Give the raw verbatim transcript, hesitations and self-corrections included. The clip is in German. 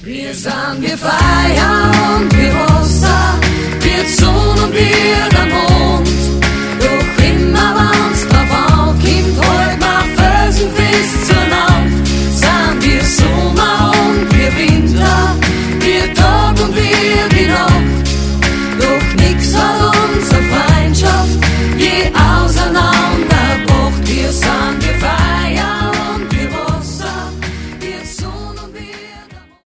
Wir sind wie Feuer und wie Wasser, wie die Sonne und wie der Mond.